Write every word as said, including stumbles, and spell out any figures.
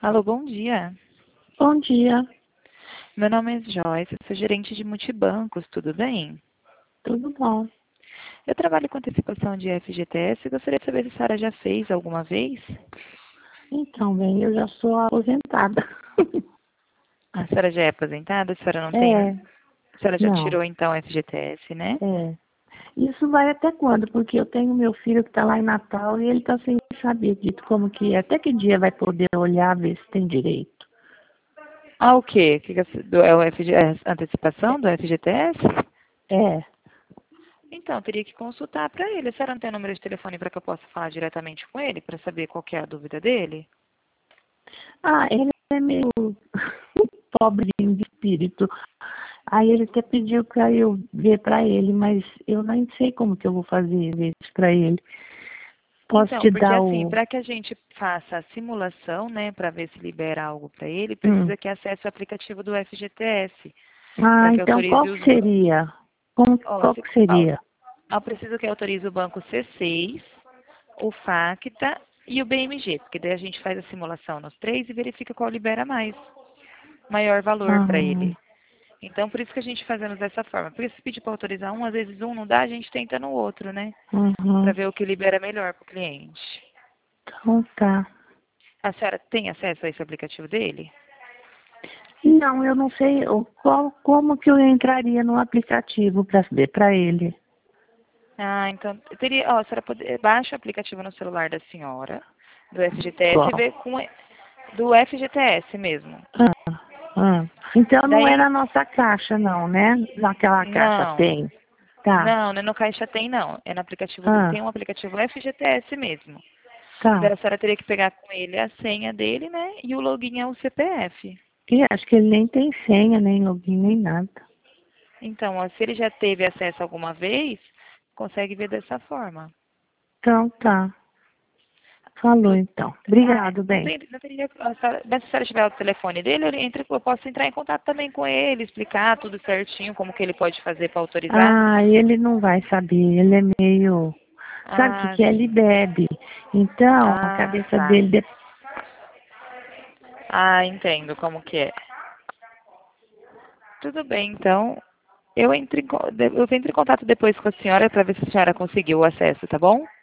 Alô, bom dia. Bom dia, Meu nome é Joyce, eu sou gerente de multibancos, tudo bem? tudo bom? Eu trabalho com antecipação de F G T S e gostaria de saber se a senhora já fez alguma vez. Então, bem, eu já sou aposentada. A senhora já é aposentada? A senhora não tem... É, A senhora já não, tirou, então, F G T S, né? é. Isso vai até quando? Porque eu tenho meu filho que está lá em Natal e ele está sem saber dito como que é. Até que dia vai poder olhar, ver se tem direito? Ah, o quê? Que que é do- é o F G, é a antecipação do F G T S? É. Então, teria que consultar para ele. A senhora não tem número de telefone para que eu possa falar diretamente com ele, para saber qual que é a dúvida dele? Ah, ele é meio pobrezinho de espírito. Aí ele até pediu para eu ver para ele, mas eu nem sei como que eu vou fazer ver isso para ele. Posso Então, te porque dar assim, o... para que a gente faça a simulação, né, para ver se libera algo para ele, Hum. precisa que acesse o aplicativo do F G T S, para Ah, que então autorize qual os... que seria? Como, Ó, qual se- que ó, seria? ó, preciso que autorize o banco C seis, o Facta e o B M G, porque daí a gente faz a simulação nos três e verifica qual libera mais, maior valor para Ah, ele. Então, por isso que a gente fazemos dessa forma. Porque se pedir para autorizar um, às vezes um não dá, a gente tenta no outro, né? Para uhum. ver o que libera melhor para o cliente. Então tá. A senhora tem acesso a esse aplicativo dele? Não, eu não sei o- qual, como que eu entraria no aplicativo para ver para ele. Ah, então, teria, ó, a senhora pode, baixa o aplicativo no celular da senhora, do F G T S, e Qual? vê com, do F G T S mesmo. Ah, ah. Então não é Daí, na nossa caixa, não, né? Naquela caixa não, tem. Tá. não, não é no Caixa Tem, não. É no aplicativo, do- tem Ah, um aplicativo F G T S mesmo. Daí tá. a senhora teria que pegar com ele a senha dele, né, e o login é o C P F. E acho que ele nem tem senha, nem login, nem nada. Então, ó, se ele já teve acesso alguma vez, consegue ver dessa forma. Então tá. Falou então. Ah, Obrigado, não bem. tem, não teria, a senhora- mas se a senhora tiver o telefone dele, eu, entre, eu posso entrar em contato também com ele, explicar tudo certinho, como que ele pode fazer para autorizar. Ah, ele não vai saber, ele é meio. Sabe o que, Ah, que é? Ele sim. bebe. Então, a Ah, cabeça tá. dele. de- Ah, entendo como que é. Tudo bem, então, eu entro em, co- eu entro em contato depois com a senhora para ver se a senhora conseguiu o acesso, tá bom?